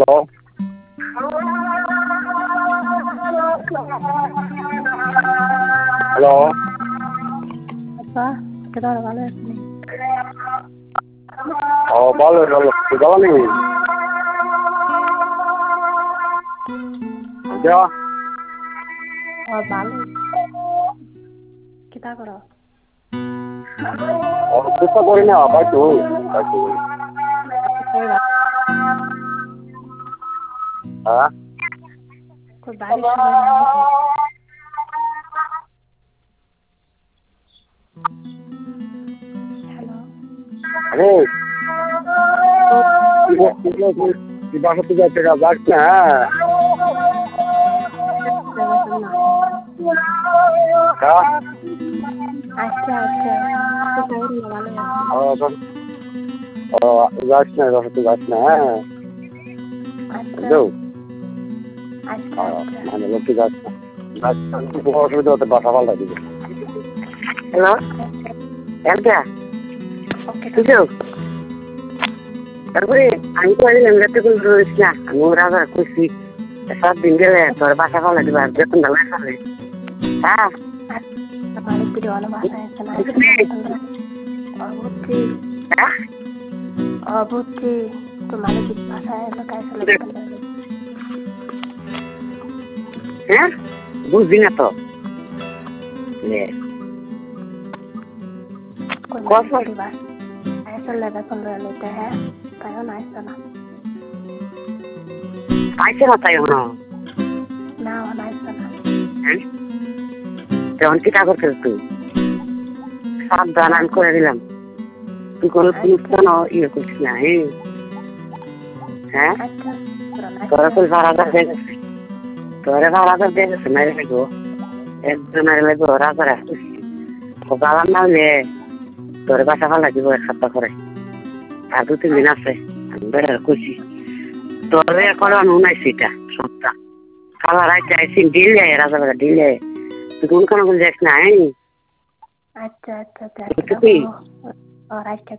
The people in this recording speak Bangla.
Hello. Apa? Kita orang mana sini? ভালো ভালো ভালো নেই Oh, balik. Kita koro. চেষ্টা করি না পাইছো হ্যাঁ Kau balik sama Hello. আরে বাসা থেকে একটা কাজ আসছে হ্যাঁ Acha. Kita orang mana? যাস না বাসা থেকে যাস না হ্যাঁ বুঝলো Acha. মানে লোককে যাস না অসুবিধা হতে বাসা পাল্টা দিবে হ্যালো একটা বুঝলো তারপরে আমি তো রাতে করে রয়েছি না আমি রাজা খুশি 7 দিন গেলে তোর বাসা পাল্টা দিবে আর বেতন দাম খাবে হ্যাঁ Balik video ala bahasa sana. Oh, Buti. Kemana kita bahasa itu kayak selesai. হ্যাঁ বুঝবি না তো Kau di bahasa. Saya selesai pembelian itu ya. Kayak naik sana. আইসে না তাই হলো Nah, naik sana. হ্যাঁ তখন কি তা করছিস তুই সাবধান আমি করে দিলাম তুই কোনো জিনিস কেন ইয়ে করছিস না হ্যাঁ Acha. তোরা তো ভাড়াদার দিয়ে গেছে তোরা ভাড়াদার দিয়ে গেছে মেরে লাগবো একজন মেরে লাগবো রাজার আসতেছি গালাম না হলে তোর বাসা ভালো দিব 1 সপ্তাহ করে আর 2-3 দিন আছে আমি বেড়ে খুশি তোরে এখন উনাইছি এটা সপ্তাহ খাবার আইতে আইসি দিলে রাজার দিলে তুই কোন যাস না Acha. তুই Oh, right.